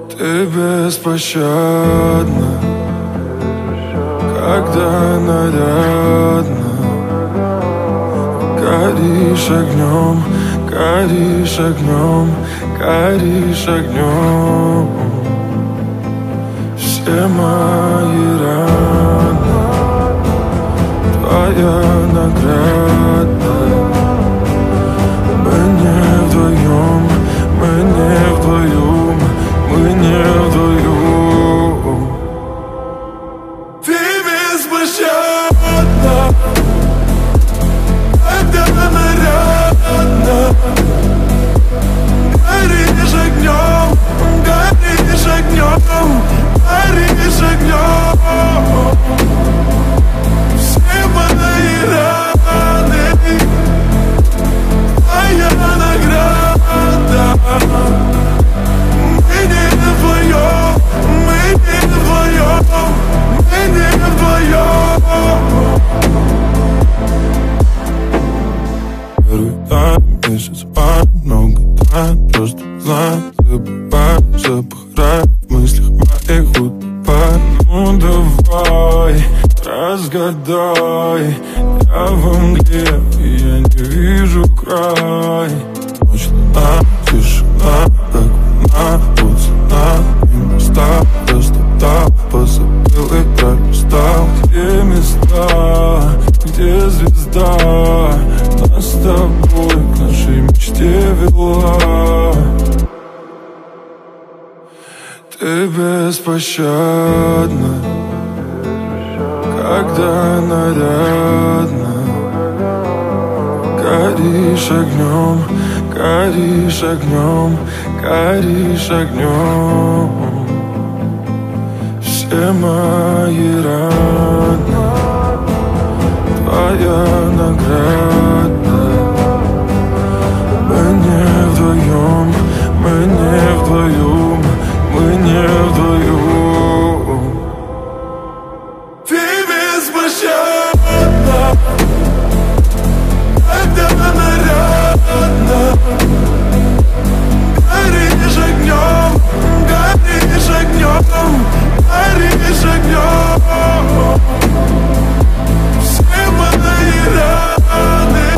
Ты беспощадна, когда нарядна. Горишь огнем, горишь огнем, горишь огнем. Все мои раны твоя награда. Мы не вдвоем, мы не вдвоем, мы не вдвоем. Ты беспощадна, когда нарядна. Горишь огнем, горишь огнем, горишь огнем. Все мои раны твоя награда. Мы не вдвоем, мы не вдвоем, мы не вдвоем. Первый тайм, месяц май, много тайн. Просто знаю, забывай, запахрай в мыслях моих утопай. Ну давай, разгадай. Я в мгле, и я не вижу край. Ночь, луна, тишина, как луна, вот цена. И моста, простота, позабыл и пролистал. Где места, где звезда нас с тобой к нашей мечте вела. Ты беспощадна, когда нарядна. Горишь огнем, горишь огнем, горишь огнем. Все мои раны твоя награда. Мы не вдвоем, мы не вдвоем, мы не вдвоем. Ты беспощадна, когда нарядна. Горишь огнем, горишь огнем, горишь огнем. Все мои раны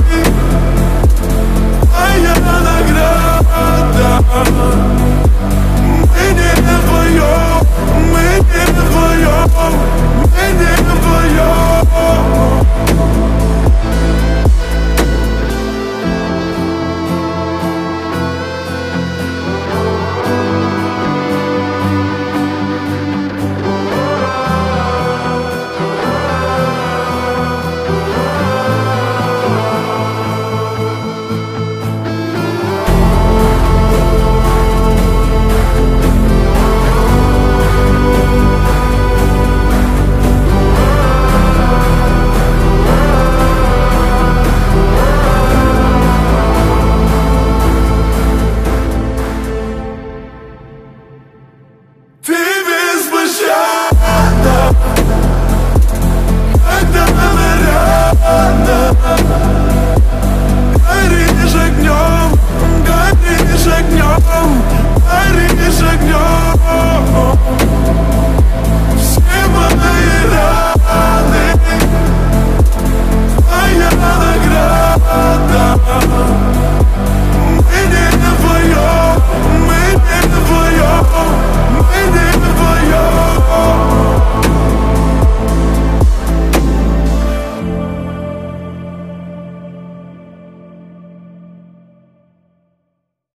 твоя награда. Мы не вдвоем, мы не вдвоем, мы не вдвоем. Ты беспощадна, когда нарядна. Горишь огнем, горишь огнем, горишь огнем.